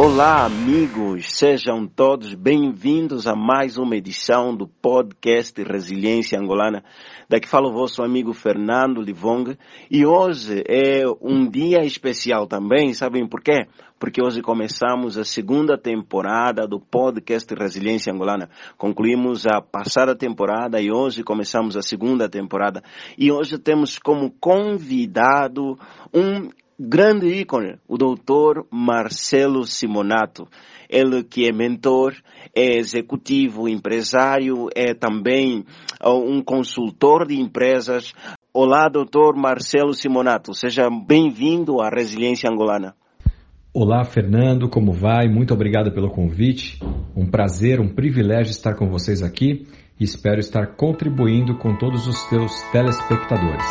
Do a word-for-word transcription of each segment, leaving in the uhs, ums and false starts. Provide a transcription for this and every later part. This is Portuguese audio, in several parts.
Olá, amigos, sejam todos bem-vindos a mais uma edição do podcast Resiliência Angolana. Daqui fala o vosso amigo Fernando Livong e hoje é um dia especial também, sabem por quê? Porque hoje começamos a segunda temporada do podcast Resiliência Angolana. Concluímos a passada temporada e hoje começamos a segunda temporada. E hoje temos como convidado um grande ícone, o doutor Marcelo Simonato. Ele que é mentor, é executivo, empresário, é também um consultor de empresas. Olá, doutor Marcelo Simonato. Seja bem-vindo à Resiliência Angolana. Olá, Fernando. Como vai? Muito obrigado pelo convite. Um prazer, um privilégio estar com vocês aqui e espero estar contribuindo com todos os teus telespectadores.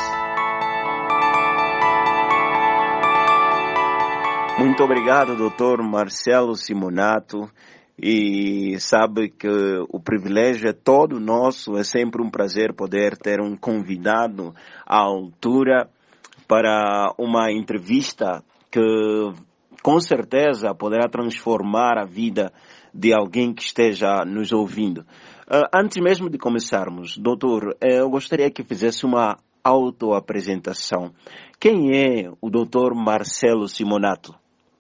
Muito obrigado, doutor Marcelo Simonato. E sabe que o privilégio é todo nosso, é sempre um prazer poder ter um convidado à altura para uma entrevista que com certeza poderá transformar a vida de alguém que esteja nos ouvindo. Uh, antes mesmo de começarmos, doutor, eu gostaria que fizesse uma autoapresentação. Quem é o doutor Marcelo Simonato?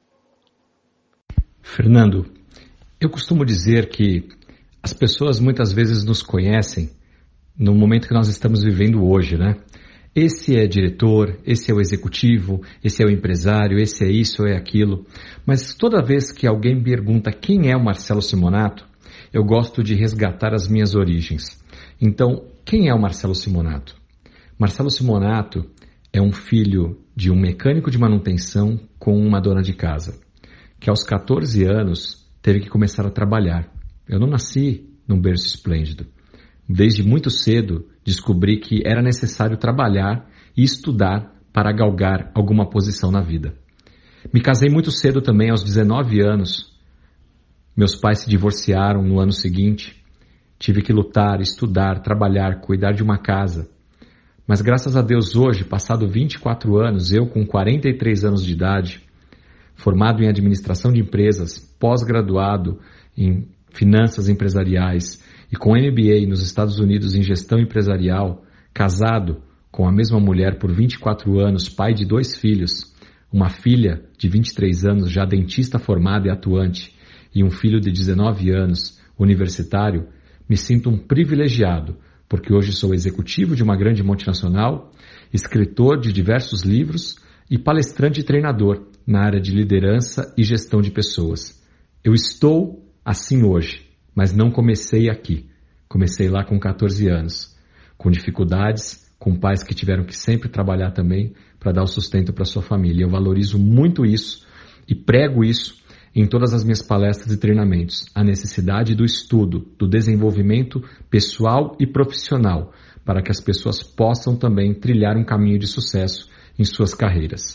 Fernando, eu costumo dizer que as pessoas muitas vezes nos conhecem no momento que nós estamos vivendo hoje, né? Esse é diretor, esse é o executivo, esse é o empresário, esse é isso, é aquilo. Mas toda vez que alguém me pergunta quem é o Marcelo Simonato, eu gosto de resgatar as minhas origens. Então, quem é o Marcelo Simonato? Marcelo Simonato é um filho de um mecânico de manutenção com uma dona de casa, que aos catorze anos teve que começar a trabalhar. Eu não nasci num berço esplêndido. Desde muito cedo descobri que era necessário trabalhar e estudar para galgar alguma posição na vida. Me casei muito cedo também, aos dezenove anos. Meus pais se divorciaram no ano seguinte. Tive que lutar, estudar, trabalhar, cuidar de uma casa. Mas graças a Deus hoje, passado vinte e quatro anos, eu com quarenta e três anos de idade, formado em administração de empresas, pós-graduado em finanças empresariais e com M B A nos Estados Unidos em gestão empresarial, casado com a mesma mulher por vinte e quatro anos, pai de dois filhos, uma filha de vinte e três anos, já dentista formada e atuante, e um filho de dezenove anos, universitário, me sinto um privilegiado, porque hoje sou executivo de uma grande multinacional, escritor de diversos livros e palestrante e treinador na área de liderança e gestão de pessoas. Eu estou assim hoje, mas não comecei aqui. Comecei lá com catorze anos, com dificuldades, com pais que tiveram que sempre trabalhar também para dar o sustento para sua família. Eu valorizo muito isso e prego isso em todas as minhas palestras e treinamentos. A necessidade do estudo, do desenvolvimento pessoal e profissional, para que as pessoas possam também trilhar um caminho de sucesso em suas carreiras.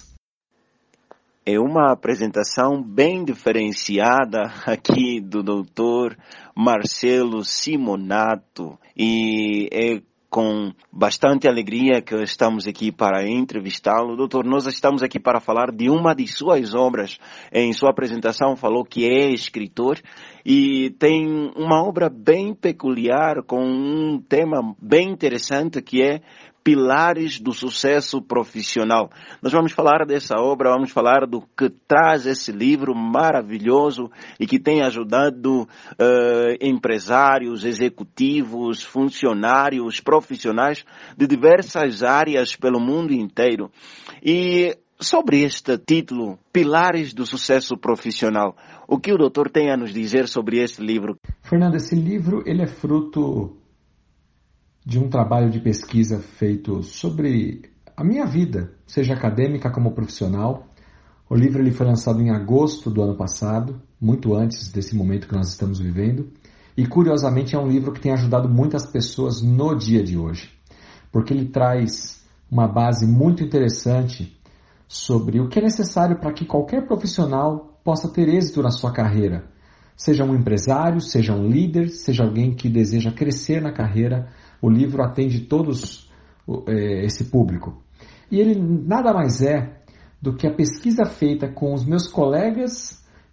É uma apresentação bem diferenciada aqui do doutor Marcelo Simonato e é com bastante alegria que estamos aqui para entrevistá-lo. Doutor, nós estamos aqui para falar de uma de suas obras. Em sua apresentação falou que é escritor e tem uma obra bem peculiar com um tema bem interessante que é Pilares do Sucesso Profissional. Nós vamos falar dessa obra, vamos falar do que traz esse livro maravilhoso e que tem ajudado uh, empresários, executivos, funcionários, profissionais de diversas áreas pelo mundo inteiro. E sobre este título, Pilares do Sucesso Profissional, o que o doutor tem a nos dizer sobre este livro? Fernando, esse livro ele é fruto de um trabalho de pesquisa feito sobre a minha vida, seja acadêmica como profissional. O livro ele foi lançado em agosto do ano passado, muito antes desse momento que nós estamos vivendo, e curiosamente é um livro que tem ajudado muitas pessoas no dia de hoje, porque ele traz uma base muito interessante sobre o que é necessário para que qualquer profissional possa ter êxito na sua carreira, seja um empresário, seja um líder, seja alguém que deseja crescer na carreira. O livro atende todos é, esse público. E ele nada mais é do que a pesquisa feita com os meus colegas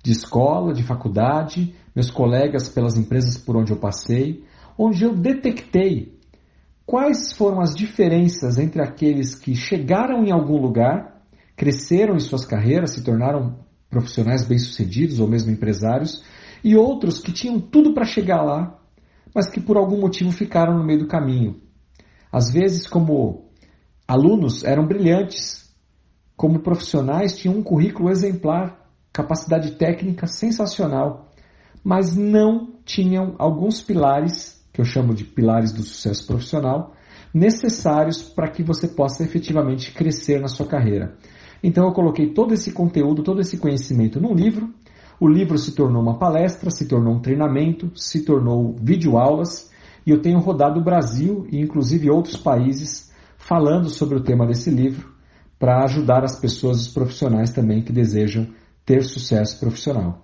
de escola, de faculdade, meus colegas pelas empresas por onde eu passei, onde eu detectei quais foram as diferenças entre aqueles que chegaram em algum lugar, cresceram em suas carreiras, se tornaram profissionais bem-sucedidos ou mesmo empresários, e outros que tinham tudo para chegar lá, mas que por algum motivo ficaram no meio do caminho. Às vezes, como alunos, eram brilhantes, como profissionais, tinham um currículo exemplar, capacidade técnica sensacional, mas não tinham alguns pilares, que eu chamo de pilares do sucesso profissional, necessários para que você possa efetivamente crescer na sua carreira. Então eu coloquei todo esse conteúdo, todo esse conhecimento num livro. O livro se tornou uma palestra, se tornou um treinamento, se tornou videoaulas, e eu tenho rodado o Brasil e inclusive outros países falando sobre o tema desse livro para ajudar as pessoas, os profissionais também que desejam ter sucesso profissional.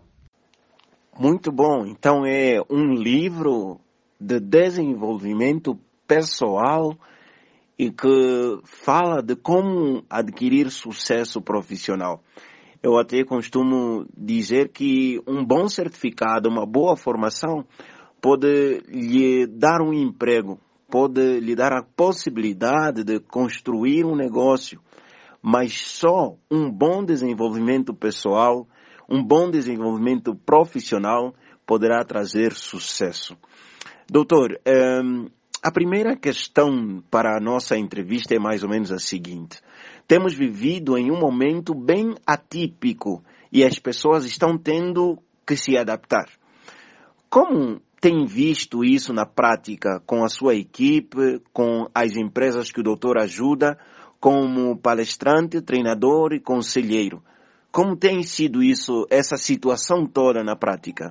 Muito bom. Então é um livro de desenvolvimento pessoal e que fala de como adquirir sucesso profissional. Eu até costumo dizer que um bom certificado, uma boa formação, pode lhe dar um emprego, pode lhe dar a possibilidade de construir um negócio, mas só um bom desenvolvimento pessoal, um bom desenvolvimento profissional poderá trazer sucesso. Doutor, um, a primeira questão para a nossa entrevista é mais ou menos a seguinte. Temos vivido em um momento bem atípico e as pessoas estão tendo que se adaptar. Como tem visto isso na prática com a sua equipe, com as empresas que o doutor ajuda, como palestrante, treinador e conselheiro? Como tem sido isso, essa situação toda na prática?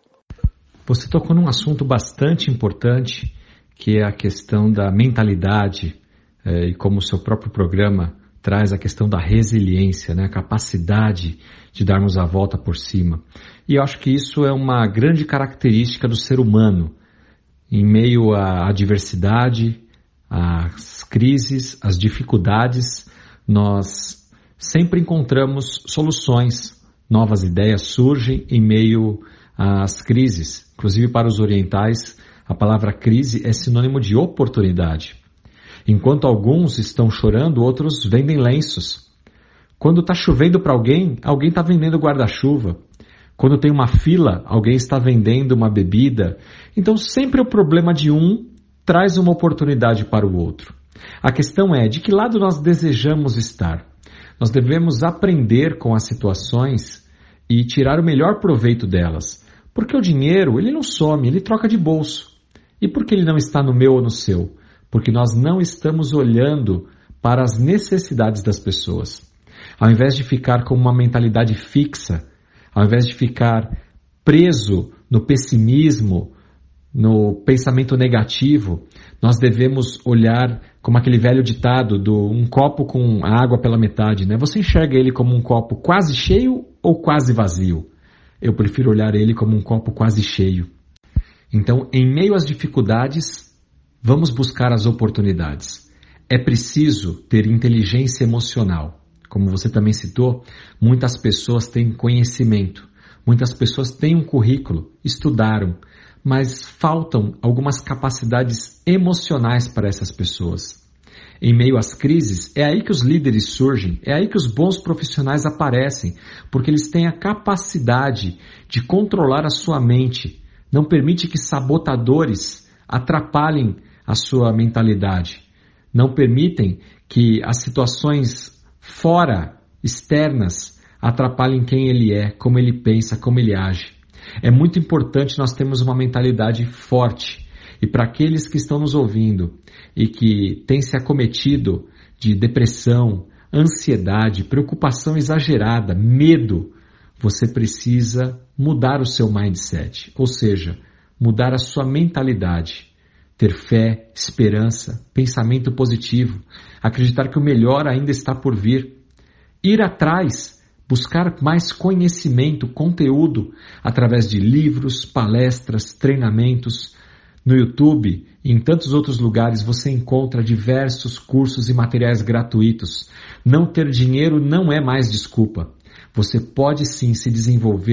Você tocou num assunto bastante importante, que é a questão da mentalidade, é, e como o seu próprio programa traz a questão da resiliência, né, a capacidade de darmos a volta por cima. E eu acho que isso é uma grande característica do ser humano. Em meio à adversidade, às crises, às dificuldades, nós sempre encontramos soluções, novas ideias surgem em meio às crises. Inclusive para os orientais, a palavra crise é sinônimo de oportunidade. Enquanto alguns estão chorando, outros vendem lenços. Quando está chovendo para alguém, alguém está vendendo guarda-chuva. Quando tem uma fila, alguém está vendendo uma bebida. Então sempre o problema de um traz uma oportunidade para o outro. A questão é de que lado nós desejamos estar. Nós devemos aprender com as situações e tirar o melhor proveito delas. Porque o dinheiro, ele não some, ele troca de bolso. E por que ele não está no meu ou no seu? Porque nós não estamos olhando para as necessidades das pessoas. Ao invés de ficar com uma mentalidade fixa, ao invés de ficar preso no pessimismo, no pensamento negativo, nós devemos olhar como aquele velho ditado do um copo com água pela metade, né? Você enxerga ele como um copo quase cheio ou quase vazio? Eu prefiro olhar ele como um copo quase cheio. Então, em meio às dificuldades, vamos buscar as oportunidades. É preciso ter inteligência emocional. Como você também citou, muitas pessoas têm conhecimento, muitas pessoas têm um currículo, estudaram, mas faltam algumas capacidades emocionais para essas pessoas. Em meio às crises, é aí que os líderes surgem, é aí que os bons profissionais aparecem, porque eles têm a capacidade de controlar a sua mente. Não permite que sabotadores atrapalhem a sua mentalidade. Não permitem que as situações fora, externas, atrapalhem quem ele é, como ele pensa, como ele age. É muito importante nós termos uma mentalidade forte. E para aqueles que estão nos ouvindo e que têm se acometido de depressão, ansiedade, preocupação exagerada, medo, você precisa mudar o seu mindset, ou seja, mudar a sua mentalidade, ter fé, esperança, pensamento positivo, acreditar que o melhor ainda está por vir, ir atrás, buscar mais conhecimento, conteúdo, através de livros, palestras, treinamentos. No YouTube e em tantos outros lugares você encontra diversos cursos e materiais gratuitos. Não ter dinheiro não é mais desculpa. Você pode sim se desenvolver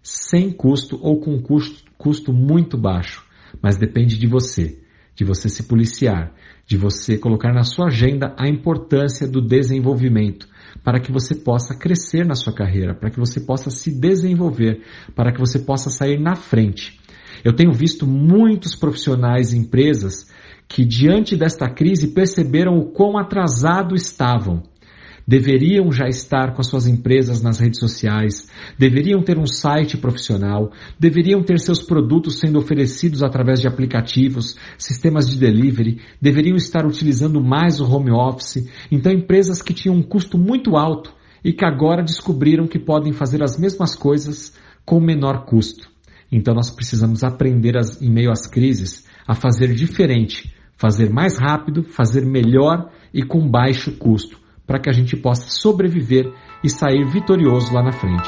sem custo ou com custo, custo muito baixo. Mas depende de você, de você se policiar, de você colocar na sua agenda a importância do desenvolvimento, para que você possa crescer na sua carreira, para que você possa se desenvolver, para que você possa sair na frente. Eu tenho visto muitos profissionais e empresas que, diante desta crise, perceberam o quão atrasado estavam. Deveriam já estar com as suas empresas nas redes sociais, deveriam ter um site profissional, deveriam ter seus produtos sendo oferecidos através de aplicativos, sistemas de delivery, deveriam estar utilizando mais o home office. Então, empresas que tinham um custo muito alto e que agora descobriram que podem fazer as mesmas coisas com menor custo. Então, nós precisamos aprender, as, em meio às crises, a fazer diferente, fazer mais rápido, fazer melhor e com baixo custo, para que a gente possa sobreviver e sair vitorioso lá na frente.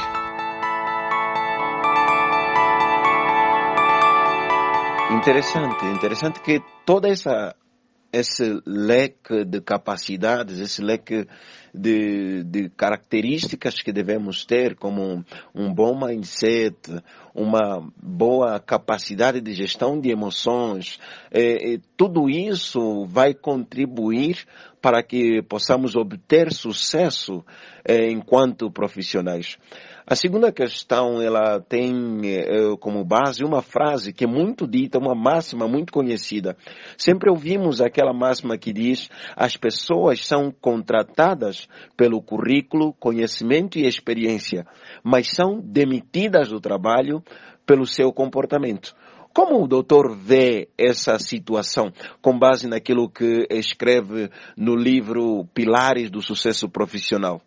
Interessante, interessante que toda essa esse leque de capacidades, esse leque de, de características que devemos ter, como um bom mindset, uma boa capacidade de gestão de emoções, é, é, tudo isso vai contribuir para que possamos obter sucesso é, enquanto profissionais. A segunda questão, ela tem eh, como base uma frase que é muito dita, uma máxima muito conhecida. Sempre ouvimos aquela máxima que diz: as pessoas são contratadas pelo currículo, conhecimento e experiência, mas são demitidas do trabalho pelo seu comportamento. Como o doutor vê essa situação, com base naquilo que escreve no livro Pilares do Sucesso Profissional?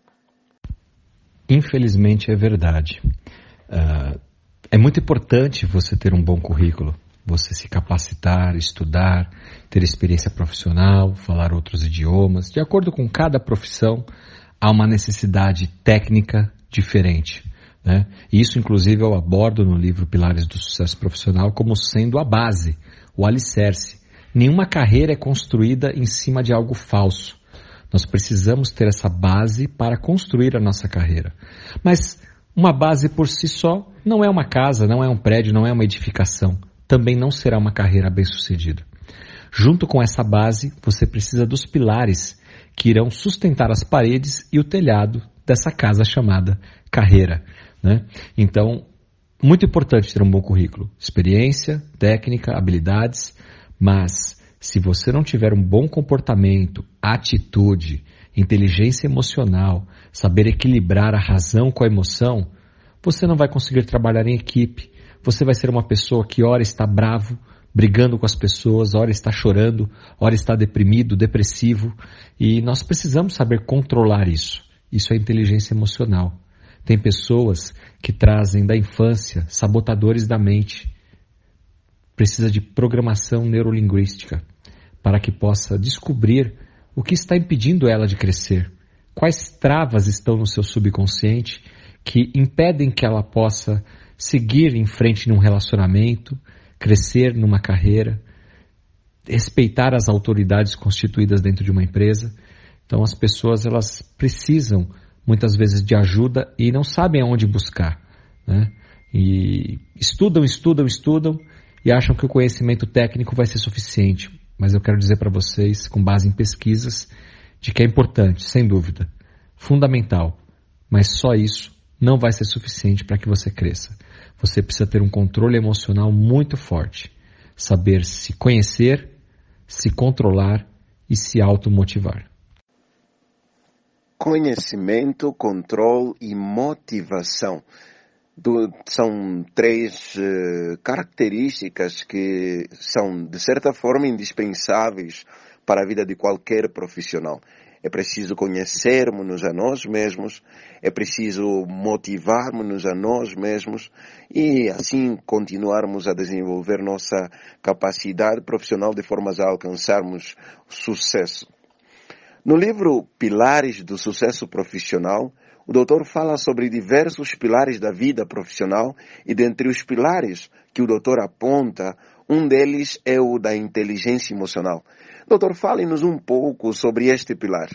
Infelizmente é verdade. Uh, é muito importante você ter um bom currículo, você se capacitar, estudar, ter experiência profissional, falar outros idiomas. De acordo com cada profissão, há uma necessidade técnica diferente, né? E isso, inclusive, eu abordo no livro Pilares do Sucesso Profissional como sendo a base, o alicerce. Nenhuma carreira é construída em cima de algo falso. Nós precisamos ter essa base para construir a nossa carreira. Mas uma base por si só não é uma casa, não é um prédio, não é uma edificação. Também não será uma carreira bem-sucedida. Junto com essa base, você precisa dos pilares que irão sustentar as paredes e o telhado dessa casa chamada carreira, né? Então, muito importante ter um bom currículo. Experiência, técnica, habilidades, mas se você não tiver um bom comportamento, atitude, inteligência emocional, saber equilibrar a razão com a emoção, você não vai conseguir trabalhar em equipe. Você vai ser uma pessoa que ora está bravo, brigando com as pessoas, ora está chorando, ora está deprimido, depressivo. E nós precisamos saber controlar isso. Isso é inteligência emocional. Tem pessoas que trazem da infância sabotadores da mente. Precisa de programação neurolinguística para que possa descobrir o que está impedindo ela de crescer. Quais travas estão no seu subconsciente que impedem que ela possa seguir em frente num relacionamento, crescer numa carreira, respeitar as autoridades constituídas dentro de uma empresa. Então as pessoas, elas precisam muitas vezes de ajuda e não sabem aonde buscar, né? E estudam, estudam, estudam e acham que o conhecimento técnico vai ser suficiente. Mas eu quero dizer para vocês, com base em pesquisas, de que é importante, sem dúvida, fundamental, mas só isso não vai ser suficiente para que você cresça. Você precisa ter um controle emocional muito forte, saber se conhecer, se controlar e se automotivar. Conhecimento, controle e motivação. Do, são três uh, características que são, de certa forma, indispensáveis para a vida de qualquer profissional. É preciso conhecermos-nos a nós mesmos, é preciso motivarmos-nos a nós mesmos e assim continuarmos a desenvolver nossa capacidade profissional de forma a alcançarmos sucesso. No livro Pilares do Sucesso Profissional, o doutor fala sobre diversos pilares da vida profissional e dentre os pilares que o doutor aponta, um deles é o da inteligência emocional. Doutor, fale-nos um pouco sobre este pilar.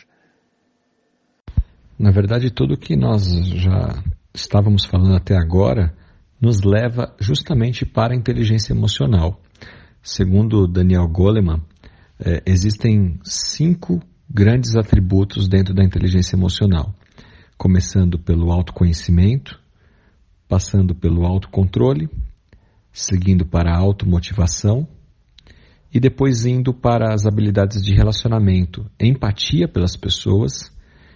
Na verdade, tudo que nós já estávamos falando até agora nos leva justamente para a inteligência emocional. Segundo Daniel Goleman, é, existem cinco grandes atributos dentro da inteligência emocional, começando pelo autoconhecimento, passando pelo autocontrole, seguindo para a automotivação e depois indo para as habilidades de relacionamento, empatia pelas pessoas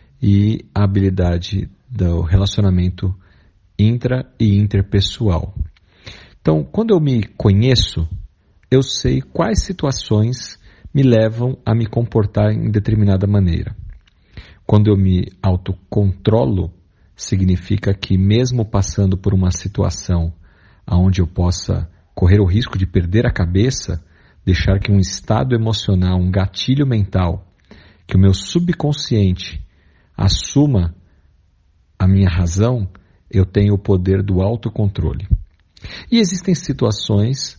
e a habilidade do relacionamento intra e interpessoal. Então, quando eu me conheço, eu sei quais situações me levam a me comportar em determinada maneira. Quando eu me autocontrolo, significa que mesmo passando por uma situação onde eu possa correr o risco de perder a cabeça, deixar que um estado emocional, um gatilho mental, que o meu subconsciente assuma a minha razão, eu tenho o poder do autocontrole. E existem situações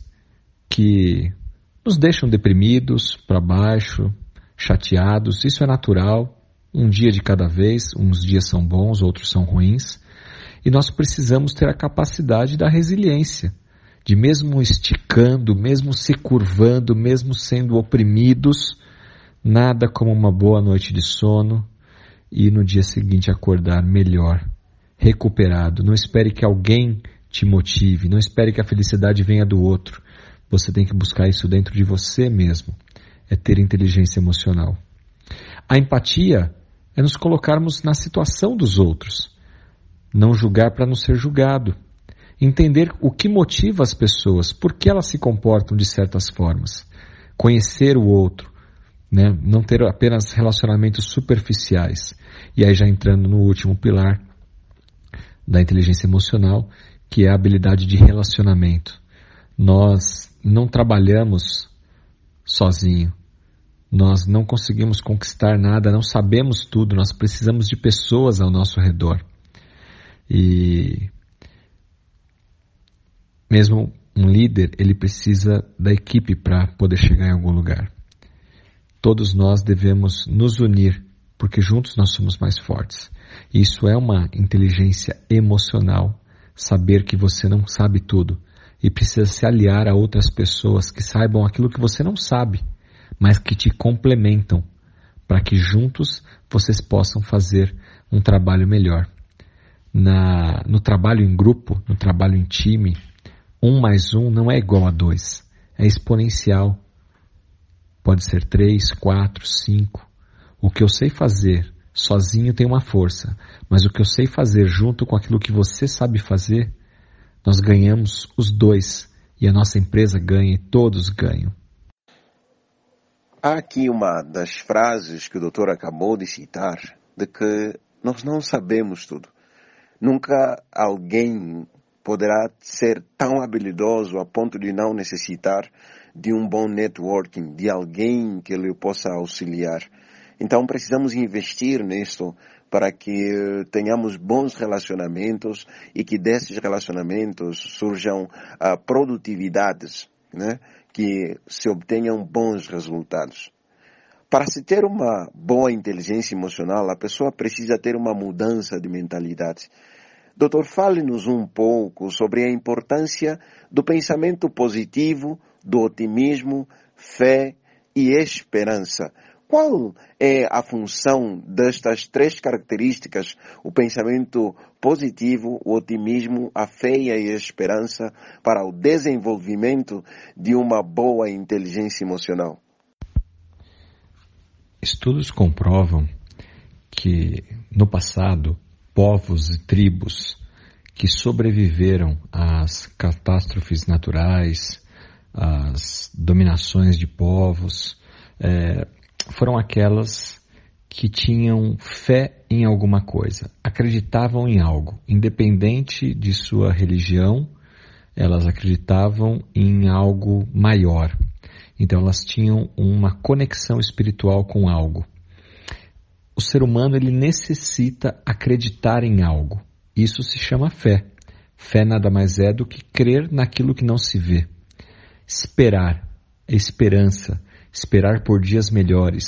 que nos deixam deprimidos, para baixo, chateados. Isso é natural, um dia de cada vez, uns dias são bons, outros são ruins. E nós precisamos ter a capacidade da resiliência, de mesmo esticando, mesmo se curvando, mesmo sendo oprimidos, nada como uma boa noite de sono e no dia seguinte acordar melhor, recuperado. Não espere que alguém te motive, não espere que a felicidade venha do outro. Você tem que buscar isso dentro de você mesmo, é ter inteligência emocional. A empatia é nos colocarmos na situação dos outros, não julgar para não ser julgado, entender o que motiva as pessoas, por que elas se comportam de certas formas, conhecer o outro, né? Não ter apenas relacionamentos superficiais. E aí já entrando no último pilar da inteligência emocional, que é a habilidade de relacionamento. Nós não trabalhamos sozinho, nós não conseguimos conquistar nada, não sabemos tudo, nós precisamos de pessoas ao nosso redor. E mesmo um líder, ele precisa da equipe para poder chegar em algum lugar. Todos nós devemos nos unir, porque juntos nós somos mais fortes. Isso é uma inteligência emocional, saber que você não sabe tudo e precisa se aliar a outras pessoas que saibam aquilo que você não sabe, mas que te complementam, para que juntos vocês possam fazer um trabalho melhor. Na, no trabalho em grupo, no trabalho em time, um mais um não é igual a dois, é exponencial. Pode ser três, quatro, cinco. O que eu sei fazer sozinho tem uma força, mas o que eu sei fazer junto com aquilo que você sabe fazer, nós ganhamos os dois, e a nossa empresa ganha e todos ganham. Há aqui uma das frases que o doutor acabou de citar, de que nós não sabemos tudo. Nunca alguém poderá ser tão habilidoso a ponto de não necessitar de um bom networking, de alguém que lhe possa auxiliar. Então precisamos investir nisto para que tenhamos bons relacionamentos e que desses relacionamentos surjam uh, produtividades, né? Que se obtenham bons resultados. Para se ter uma boa inteligência emocional, a pessoa precisa ter uma mudança de mentalidade. Doutor, fale-nos um pouco sobre a importância do pensamento positivo, do otimismo, fé e esperança. Qual é a função destas três características, o pensamento positivo, o otimismo, a fé e a esperança, para o desenvolvimento de uma boa inteligência emocional? Estudos comprovam que, no passado, povos e tribos que sobreviveram às catástrofes naturais, às dominações de povos, é, foram aquelas que tinham fé em alguma coisa, acreditavam em algo, independente de sua religião, elas acreditavam em algo maior. Então elas tinham uma conexão espiritual com algo. O ser humano, ele necessita acreditar em algo. Isso se chama fé. Fé nada mais é do que crer naquilo que não se vê. Esperar, esperança, esperar por dias melhores,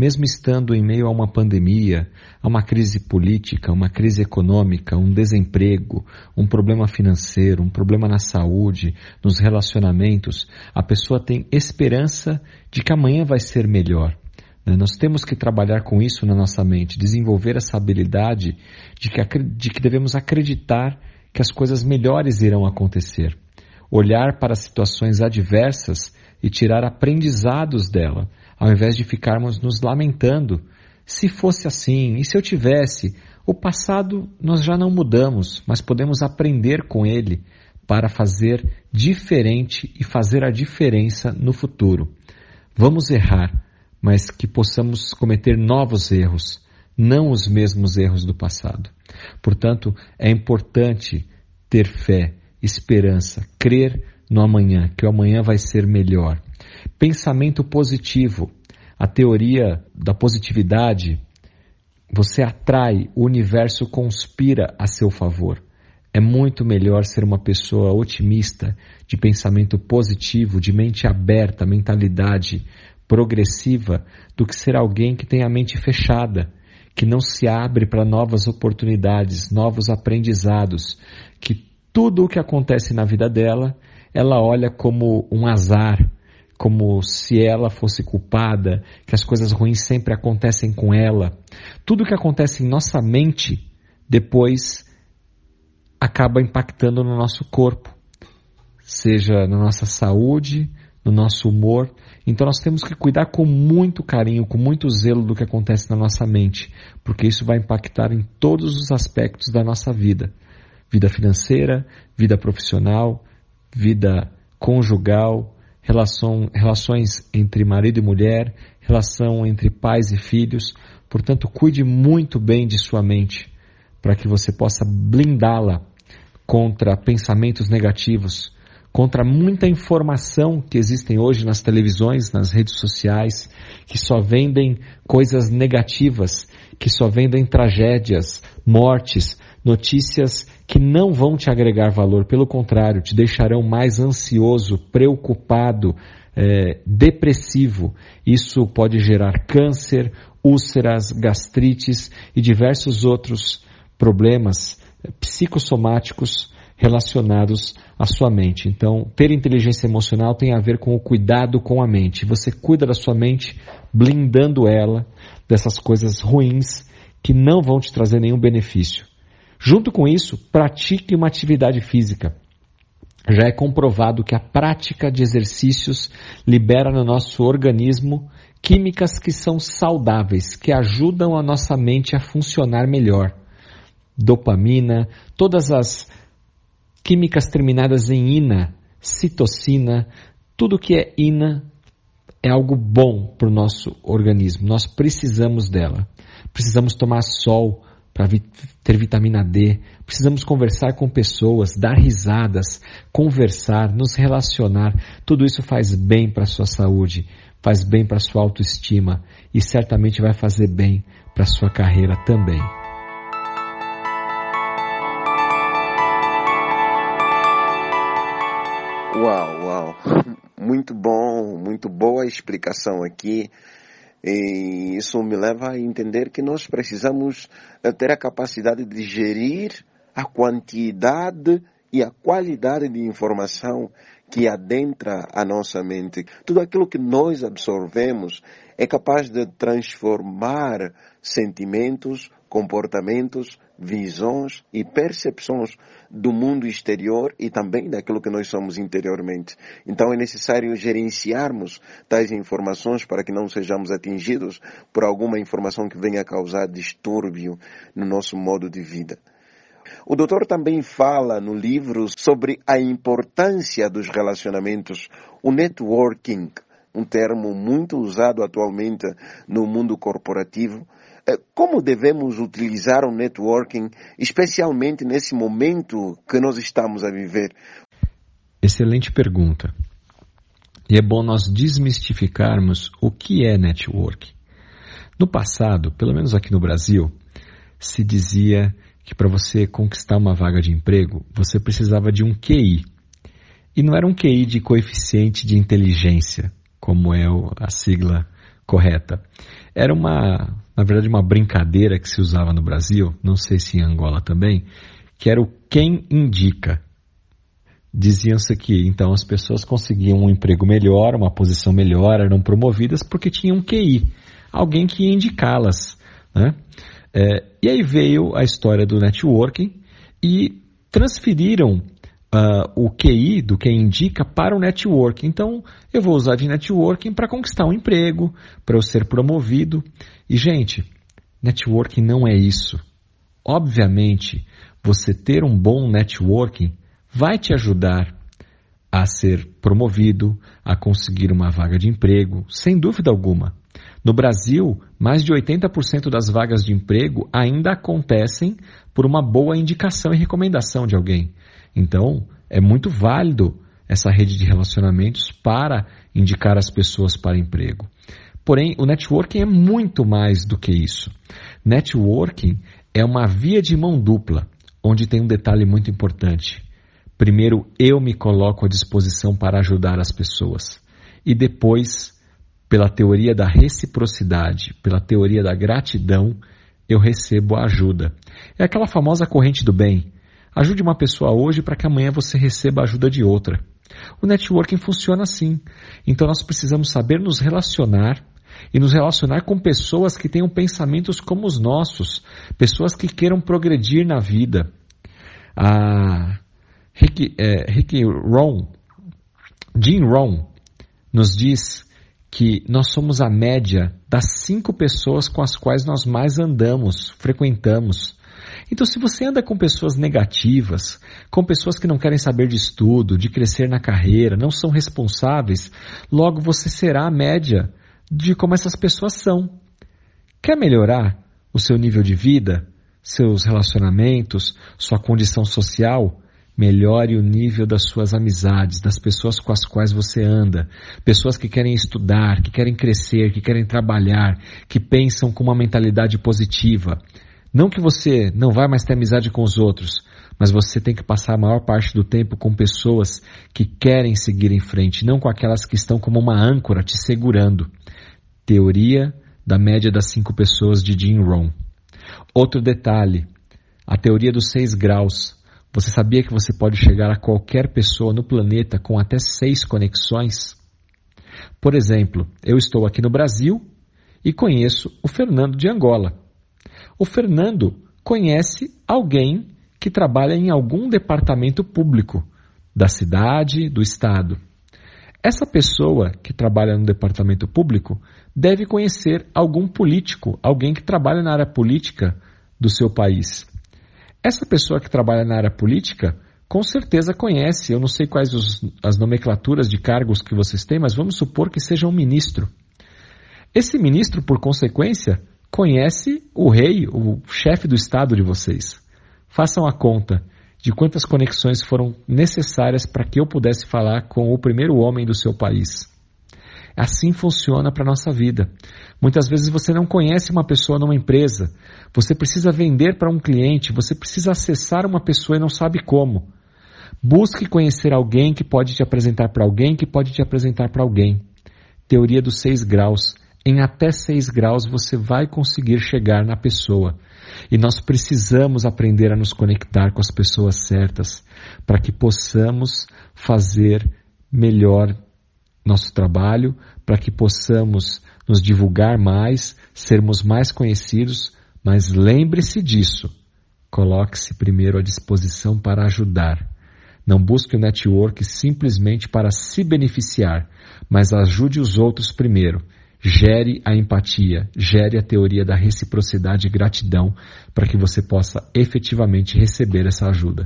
mesmo estando em meio a uma pandemia, a uma crise política, uma crise econômica, um desemprego, um problema financeiro, um problema na saúde, nos relacionamentos, a pessoa tem esperança de que amanhã vai ser melhor. Nós temos que trabalhar com isso na nossa mente, desenvolver essa habilidade de que, de que devemos acreditar que as coisas melhores irão acontecer. Olhar para situações adversas e tirar aprendizados dela, ao invés de ficarmos nos lamentando. Se fosse assim, e se eu tivesse? O passado nós já não mudamos, mas podemos aprender com ele para fazer diferente e fazer a diferença no futuro. Vamos errar, mas que possamos cometer novos erros, não os mesmos erros do passado. Portanto, é importante ter fé, esperança, crer no amanhã, que o amanhã vai ser melhor. Pensamento positivo, a teoria da positividade, você atrai, o universo conspira a seu favor. É muito melhor ser uma pessoa otimista, de pensamento positivo, de mente aberta, mentalidade progressiva, do que ser alguém que tem a mente fechada, que não se abre para novas oportunidades, novos aprendizados, que tudo o que acontece na vida dela, ela olha como um azar, como se ela fosse culpada, que as coisas ruins sempre acontecem com ela. Tudo o que acontece em nossa mente, depois acaba impactando no nosso corpo, seja na nossa saúde, no nosso humor. Então nós temos que cuidar com muito carinho, com muito zelo do que acontece na nossa mente, porque isso vai impactar em todos os aspectos da nossa vida. Vida financeira, vida profissional, vida conjugal, relação, relações entre marido e mulher, relação entre pais e filhos. Portanto, cuide muito bem de sua mente, para que você possa blindá-la contra pensamentos negativos, contra muita informação que existem hoje nas televisões, nas redes sociais, que só vendem coisas negativas, que só vendem tragédias, mortes, notícias que não vão te agregar valor, pelo contrário, te deixarão mais ansioso, preocupado, é, depressivo. Isso pode gerar câncer, úlceras, gastrites e diversos outros problemas psicossomáticos relacionados à sua mente. Então, ter inteligência emocional tem a ver com o cuidado com a mente. Você cuida da sua mente, blindando ela dessas coisas ruins que não vão te trazer nenhum benefício. Junto com isso, pratique uma atividade física. Já é comprovado que a prática de exercícios libera no nosso organismo químicas que são saudáveis, que ajudam a nossa mente a funcionar melhor. Dopamina, todas as químicas terminadas em ina, citocina, tudo que é ina é algo bom para o nosso organismo. Nós precisamos dela. Precisamos tomar sol para ter vitamina D. Precisamos conversar com pessoas, dar risadas, conversar, nos relacionar. Tudo isso faz bem para a sua saúde, faz bem para a sua autoestima e certamente vai fazer bem para a sua carreira também. Uau, uau, muito bom, muito boa explicação aqui, e isso me leva a entender que nós precisamos ter a capacidade de gerir a quantidade e a qualidade de informação que adentra a nossa mente. Tudo aquilo que nós absorvemos é capaz de transformar sentimentos, comportamentos, visões e percepções do mundo exterior e também daquilo que nós somos interiormente. Então é necessário gerenciarmos tais informações para que não sejamos atingidos por alguma informação que venha a causar distúrbio no nosso modo de vida. O doutor também fala no livro sobre a importância dos relacionamentos, o networking, um termo muito usado atualmente no mundo corporativo. Como devemos utilizar o networking, especialmente nesse momento que nós estamos a viver? Excelente pergunta. E é bom nós desmistificarmos o que é networking. No passado, pelo menos aqui no Brasil, se dizia que para você conquistar uma vaga de emprego, você precisava de um Q I. E não era um Q I de coeficiente de inteligência, como é a sigla correta. Era uma, na verdade, uma brincadeira que se usava no Brasil, não sei se em Angola também, que era o quem indica. Diziam-se que, então, as pessoas conseguiam um emprego melhor, uma posição melhor, eram promovidas porque tinham um Q I, alguém que ia indicá-las, né? É, e aí veio a história do networking e transferiram uh, o Q I do quem indica para o networking. Então, eu vou usar de networking para conquistar um emprego, para eu ser promovido. E, gente, networking não é isso. Obviamente, você ter um bom networking vai te ajudar a ser promovido, a conseguir uma vaga de emprego, sem dúvida alguma. No Brasil, mais de oitenta por cento das vagas de emprego ainda acontecem por uma boa indicação e recomendação de alguém. Então, é muito válido essa rede de relacionamentos para indicar as pessoas para emprego. Porém, o networking é muito mais do que isso. Networking é uma via de mão dupla, onde tem um detalhe muito importante. Primeiro, eu me coloco à disposição para ajudar as pessoas. E depois, pela teoria da reciprocidade, pela teoria da gratidão, eu recebo a ajuda. É aquela famosa corrente do bem. Ajude uma pessoa hoje para que amanhã você receba a ajuda de outra. O networking funciona assim. Então nós precisamos saber nos relacionar e nos relacionar com pessoas que tenham pensamentos como os nossos, pessoas que queiram progredir na vida. A Rick, é, Rick Rohn, Jim Rohn, nos diz que nós somos a média das cinco pessoas com as quais nós mais andamos, frequentamos. Então, se você anda com pessoas negativas, com pessoas que não querem saber de estudo, de crescer na carreira, não são responsáveis, logo você será a média de como essas pessoas são. Quer melhorar o seu nível de vida, seus relacionamentos, sua condição social? Melhore o nível das suas amizades, das pessoas com as quais você anda. Pessoas que querem estudar, que querem crescer, que querem trabalhar, que pensam com uma mentalidade positiva. Não que você não vai mais ter amizade com os outros, mas você tem que passar a maior parte do tempo com pessoas que querem seguir em frente, não com aquelas que estão como uma âncora te segurando. Teoria da média das cinco pessoas de Jim Rohn. Outro detalhe, a teoria dos seis graus. Você sabia que você pode chegar a qualquer pessoa no planeta com até seis conexões? Por exemplo, eu estou aqui no Brasil e conheço o Fernando de Angola. O Fernando conhece alguém que trabalha em algum departamento público da cidade, do estado. Essa pessoa que trabalha no departamento público deve conhecer algum político, alguém que trabalha na área política do seu país. Essa pessoa que trabalha na área política, com certeza conhece, eu não sei quais os, as nomenclaturas de cargos que vocês têm, mas vamos supor que seja um ministro. Esse ministro, por consequência, conhece o rei, o chefe do estado de vocês. Façam a conta de quantas conexões foram necessárias para que eu pudesse falar com o primeiro homem do seu país. Assim funciona para a nossa vida. Muitas vezes você não conhece uma pessoa numa empresa, você precisa vender para um cliente, você precisa acessar uma pessoa e não sabe como. Busque conhecer alguém que pode te apresentar para alguém, que pode te apresentar para alguém. Teoria dos seis graus. Em até seis graus você vai conseguir chegar na pessoa. E nós precisamos aprender a nos conectar com as pessoas certas para que possamos fazer melhor nosso trabalho, para que possamos nos divulgar mais, sermos mais conhecidos, mas lembre-se disso. Coloque-se primeiro à disposição para ajudar. Não busque o network simplesmente para se beneficiar, mas ajude os outros primeiro. Gere a empatia, gere a teoria da reciprocidade e gratidão para que você possa efetivamente receber essa ajuda.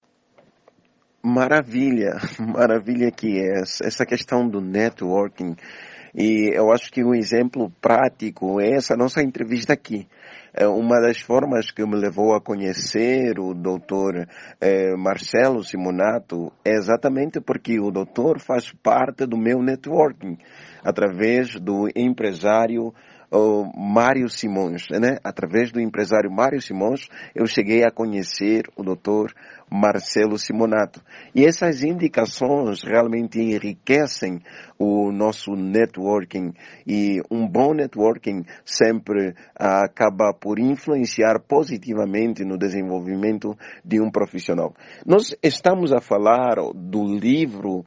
Maravilha, maravilha que é essa questão do networking. E eu acho que um exemplo prático é essa nossa entrevista aqui. É uma das formas que me levou a conhecer o doutor eh, Marcelo Simonato é exatamente porque o doutor faz parte do meu networking, através do empresário o Mário Simões, né? Através do empresário Mário Simões, eu cheguei a conhecer o doutor Marcelo Simonato. E essas indicações realmente enriquecem o nosso networking, e um bom networking sempre ah, acaba por influenciar positivamente no desenvolvimento de um profissional. Nós estamos a falar do livro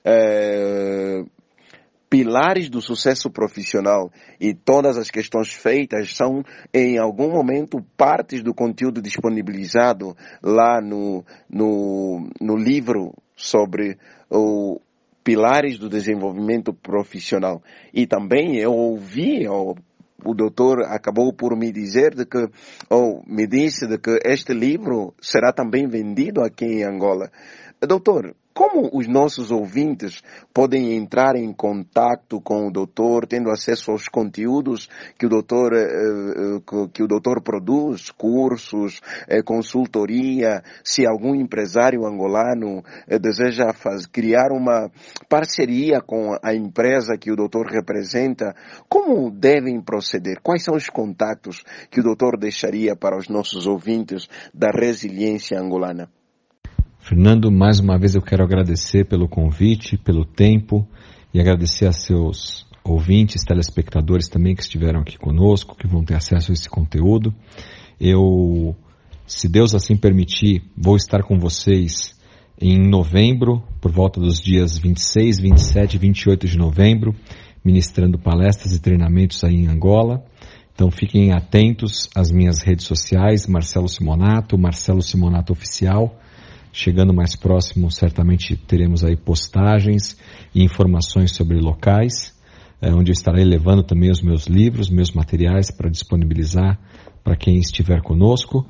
eh, Pilares do Sucesso Profissional, e todas as questões feitas são, em algum momento, partes do conteúdo disponibilizado lá no, no, no livro sobre o Pilares do Desenvolvimento Profissional. E também eu ouvi, o, o doutor acabou por me dizer de que, ou me disse de que este livro será também vendido aqui em Angola. Doutor, como os nossos ouvintes podem entrar em contato com o doutor, tendo acesso aos conteúdos que o doutor, que o doutor produz, cursos, consultoria, se algum empresário angolano deseja faz, criar uma parceria com a empresa que o doutor representa, como devem proceder? Quais são os contatos que o doutor deixaria para os nossos ouvintes da resiliência angolana? Fernando, mais uma vez eu quero agradecer pelo convite, pelo tempo, e agradecer a seus ouvintes, telespectadores também que estiveram aqui conosco, que vão ter acesso a esse conteúdo. Eu, se Deus assim permitir, vou estar com vocês em novembro, por volta dos dias vinte e seis, vinte e sete e vinte e oito de novembro, ministrando palestras e treinamentos aí em Angola. Então fiquem atentos às minhas redes sociais, Marcelo Simonato, Marcelo Simonato Oficial. Chegando mais próximo, certamente teremos aí postagens e informações sobre locais, é, onde eu estarei levando também os meus livros, meus materiais para disponibilizar para quem estiver conosco.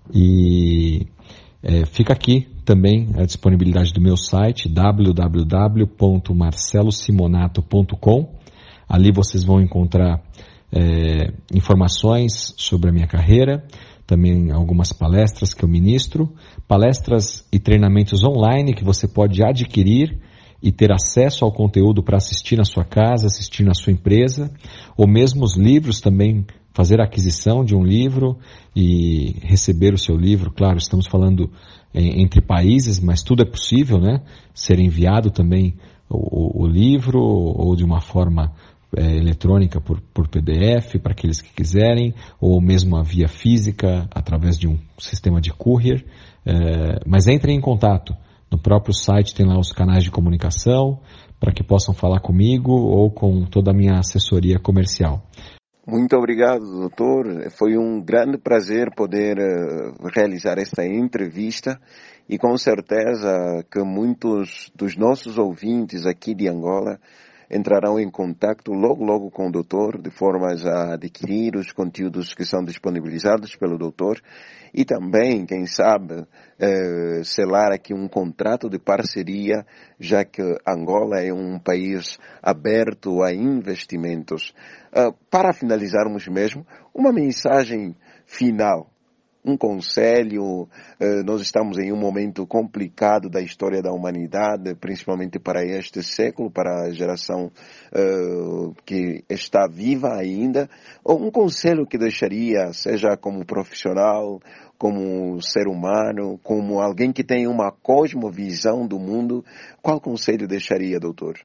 E é, fica aqui também a disponibilidade do meu site, w w w ponto marcelo simonato ponto com. Ali vocês vão encontrar é, informações sobre a minha carreira, também algumas palestras que eu ministro, palestras e treinamentos online que você pode adquirir e ter acesso ao conteúdo para assistir na sua casa, assistir na sua empresa, ou mesmo os livros também, fazer a aquisição de um livro e receber o seu livro. Claro, estamos falando em, entre países, mas tudo é possível, né? Ser enviado também o, o livro, ou de uma forma É, eletrônica por, por P D F para aqueles que quiserem, ou mesmo a via física através de um sistema de courier, é, mas entrem em contato. No próprio site tem lá os canais de comunicação para que possam falar comigo ou com toda a minha assessoria comercial. Muito obrigado, doutor. Foi um grande prazer poder uh, realizar esta entrevista, e com certeza que muitos dos nossos ouvintes aqui de Angola entrarão em contato logo, logo com o doutor, de forma a adquirir os conteúdos que são disponibilizados pelo doutor, e também, quem sabe, eh, selar aqui um contrato de parceria, já que Angola é um país aberto a investimentos. Uh, para finalizarmos mesmo, uma mensagem final, um conselho. Uh, nós estamos em um momento complicado da história da humanidade, principalmente para este século, para a geração uh, que está viva ainda. Ou um conselho que deixaria, seja como profissional, como ser humano, como alguém que tem uma cosmovisão do mundo, qual conselho deixaria, doutor?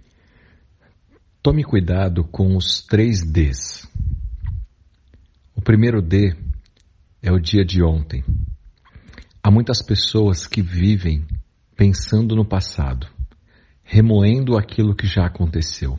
Tome cuidado com os três Ds. O primeiro D é o dia de ontem. Há muitas pessoas que vivem pensando no passado, remoendo aquilo que já aconteceu,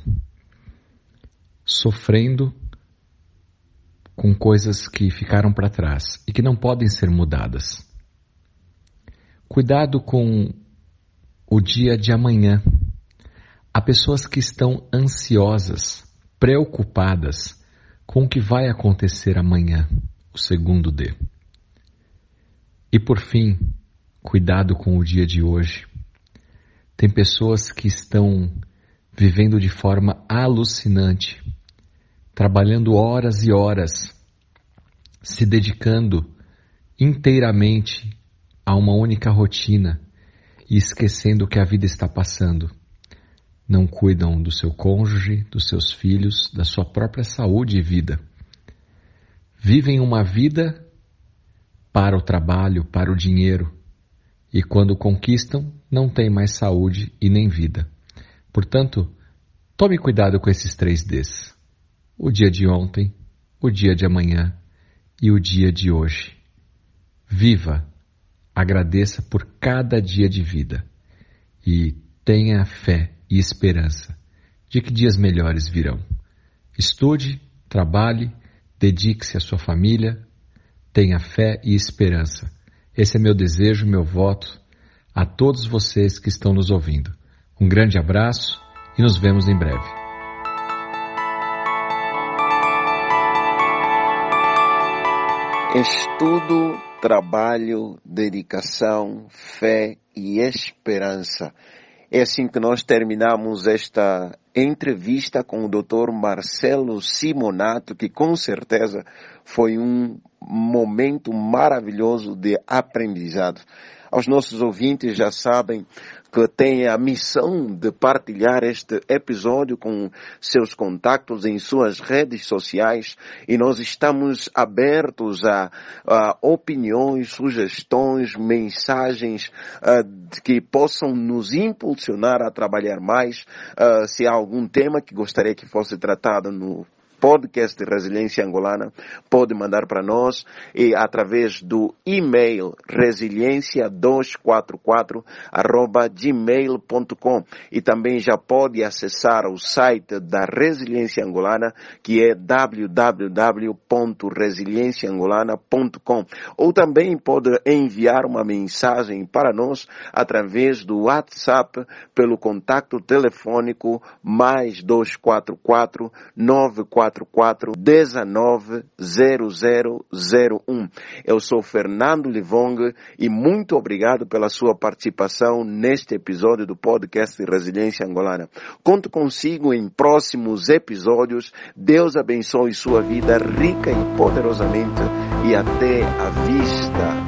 sofrendo com coisas que ficaram para trás e que não podem ser mudadas. Cuidado com o dia de amanhã. Há pessoas que estão ansiosas, preocupadas com o que vai acontecer amanhã. O segundo D. E por fim, cuidado com o dia de hoje. Tem pessoas que estão vivendo de forma alucinante, trabalhando horas e horas, se dedicando inteiramente a uma única rotina e esquecendo que a vida está passando. não cuidam do seu cônjuge, dos seus filhos, da sua própria saúde e vida. Vivem uma vida para o trabalho, para o dinheiro, e quando conquistam, não têm mais saúde e nem vida. Portanto, tome cuidado com esses três Ds. O dia de ontem, o dia de amanhã e o dia de hoje. Viva, agradeça por cada dia de vida e tenha fé e esperança de que dias melhores virão. Estude, trabalhe, dedique-se à sua família, tenha fé e esperança. Esse é meu desejo, meu voto a todos vocês que estão nos ouvindo. Um grande abraço e nos vemos em breve. Estudo, trabalho, dedicação, fé e esperança. É assim que nós terminamos esta entrevista com o doutor Marcelo Simonato, que com certeza foi um momento maravilhoso de aprendizado. Aos nossos ouvintes já sabem que tem a missão de partilhar este episódio com seus contatos em suas redes sociais e nós estamos abertos a, a opiniões, sugestões, mensagens uh, que possam nos impulsionar a trabalhar mais. Uh, se há algum tema que gostaria que fosse tratado no podcast de Resiliência Angolana, pode mandar para nós e através do e-mail resiliência duzentos e quarenta e quatro arroba gmail ponto com e também já pode acessar o site da Resiliência Angolana, que é w w w ponto resiliência angolana ponto com, ou também pode enviar uma mensagem para nós através do WhatsApp pelo contato telefônico mais dois quatro quatro nove quatro quatro um nove zero zero zero um. Eu sou Fernando Livong e muito obrigado pela sua participação neste episódio do podcast de Resiliência Angolana. Conto consigo em próximos episódios. Deus abençoe sua vida rica e poderosamente e até a vista.